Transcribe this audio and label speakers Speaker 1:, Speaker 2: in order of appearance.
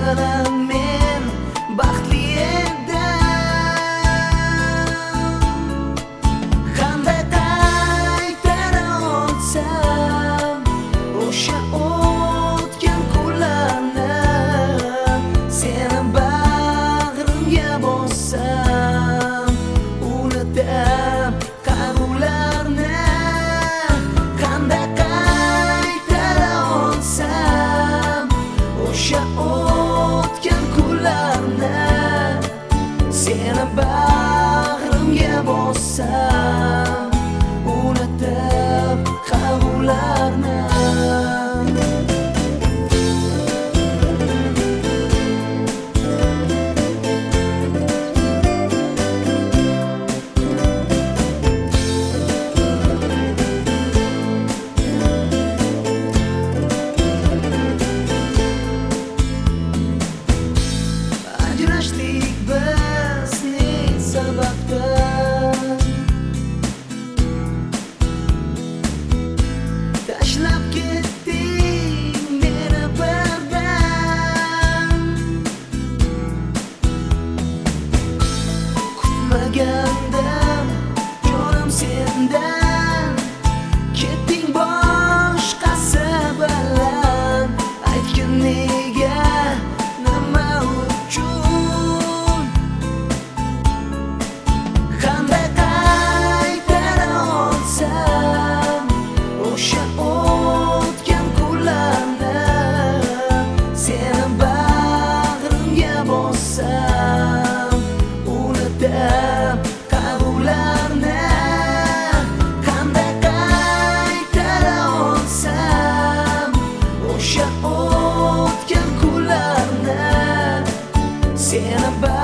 Speaker 1: bilan men baxtli edim. Qanday qaytara olsam o'sha o'tgan kunlarni, seni bag'rimga bossam unutab qayg'ularni. Qanday qaytara olsam o'sha o'tgan kunlarni, seni bag'rimga bossam unutab qayg'ularni. Ajrashdik biz ne sababdan, tashlab ketding meni birdan. Kutmagandim jonim sendan, ketding boshqasi bilan. Aytgin nega, nima uchun? Qanday qaytara olsam o'sha o'tgan kunlarni, seni bag'rimga bossam unutab qayg'ularni. Qanday qaytara olsam o'sha o'tgan kunlarni, seni